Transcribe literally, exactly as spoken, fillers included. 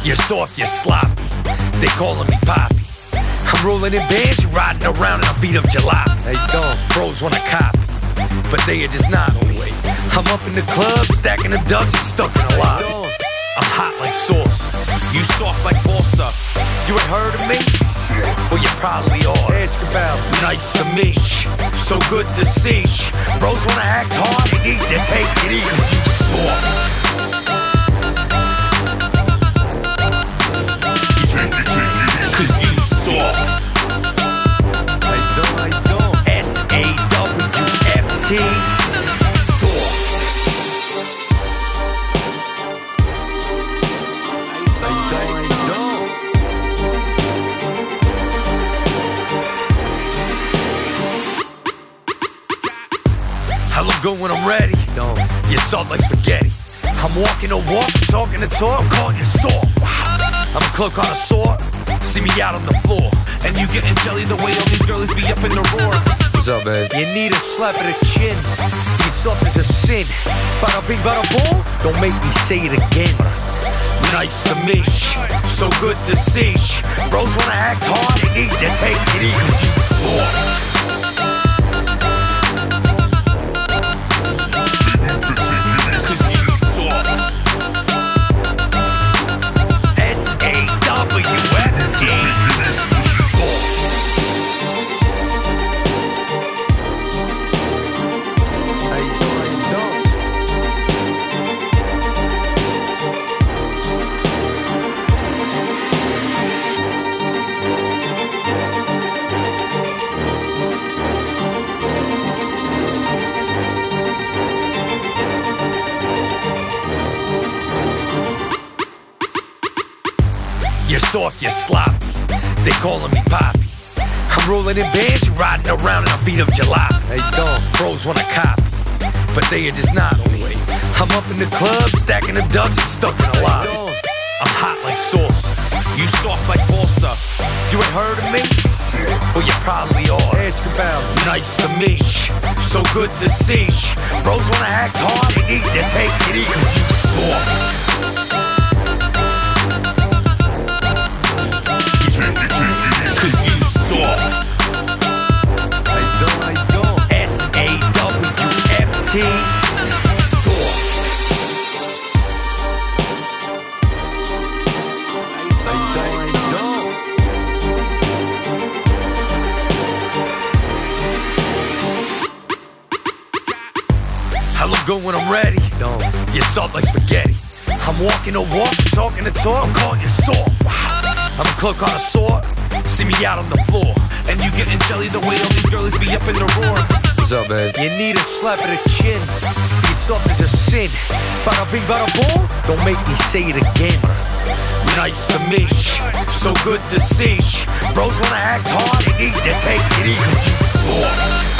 You're soft, you're sloppy. They calling me Poppy. I'm rolling in bands, you riding around and I beat up jalopy. Hey, don't. Bros wanna copy, but they are just not on way. I'm up in the club, stacking them dubs and stuck in a lot. I'm hot like sauce. You soft like balsa. You ain't heard of me? Well, you probably are. Ask about me. Nice to meet you. So good to see you. Bros wanna act hard, they need to take it easy. Cause you soft. Cause you soft. I don't, I don't. S A W F T. Soft. I don't, I don't. I look good when I'm ready. Don't. You're soft like spaghetti. I'm walking the walk, talking the talk, calling you soft. I'm a club connoisseur. See me out on the floor, and you getting jelly the way all these girls be up in the roar. What's up, babe? You need a slap of the chin. You're soft as a sin. Bada bing, bada boom. Don't make me say it again. Nice to meet you. So good to see you. Bros wanna act hard, they need to take it easy. Cause you soft. Cause you soft. S A W F T. Soft. You're soft, you're sloppy. They calling me Poppy. I'm rolling in bands, you riding around and I beat up jalopy. Hey, don't. Bros wanna copy, but they are just not on me. I'm up in the club, stacking them dubs and stuck in a lot. I'm hot like sauce. You soft like balsa. You ain't heard of me? Well, you probably are. Ask about me. Nice to meet you. So good to see you. Bros wanna act hard, they need to take it easy. Cause you soft. Cause you soft. I don't, I don't. S A W F T. Soft. I don't, I don't. I look good when I'm ready. Don't. You're soft like spaghetti. I'm walking the walk, talking the talk, I'm calling you soft. I'm a club connoisseur. See me out on the floor, and you getting jelly the way all these girls be up in the roar. What's up, babe? You need a slap of the chin. You're soft as a sin. Bada bing, bada boom. Don't make me say it again. Nice to meet you. So good to see you. Bros wanna act hard, they need to take it easy. Cause you soft.